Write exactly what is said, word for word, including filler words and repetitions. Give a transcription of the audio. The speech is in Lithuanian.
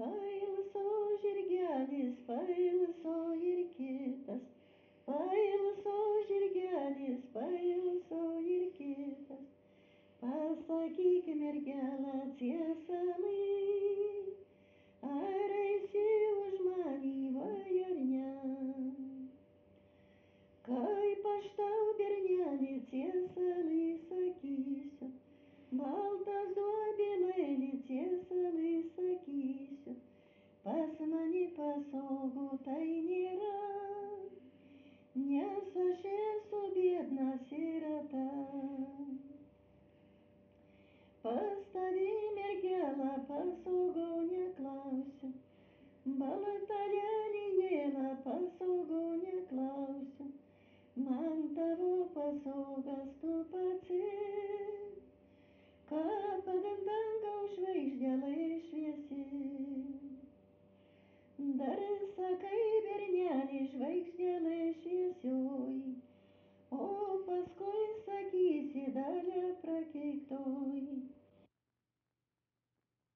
Pailso žirgelis, pailso ir kitas, pailso žirgelis, pailso ir kitas. Pasakyk, mergelė, ciesalai, ar eisi už manį vai ar ne? Kaip aš tau, berneli, ciesalai sakysiu, baltas duobelėlį ciesalai sakysiu, pas mane pasaugo tai nėra, nes aš esu biedna sirota. Pas tavį, mergelę, pasaugo neklausiu, balta lelijėlę pasaugo neklausiu, man tavo pasaugas tu pats, kaip ant dangaus žvaigždė šviesi. Dar sakai, berneli, žvaigždė šviesioji, o paskui sakysi, dalia prakeiktoji.